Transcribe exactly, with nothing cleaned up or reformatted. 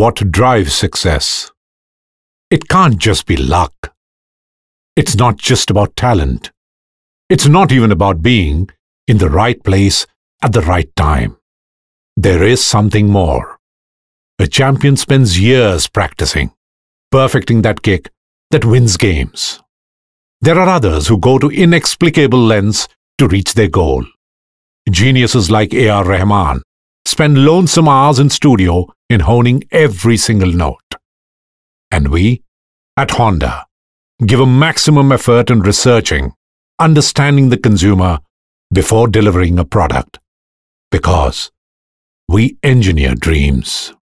what drives success. It can't just be luck. It's not just about talent. It's not even about being in the right place at the right time. There is something more. A champion spends years practicing, perfecting that kick that wins games. There are others who go to inexplicable lengths to reach their goal. Geniuses like A R Rahman spend lonesome hours in studio in honing every single note. And we, at Honda, give a maximum effort in researching, understanding the consumer before delivering a product. Because we engineer dreams.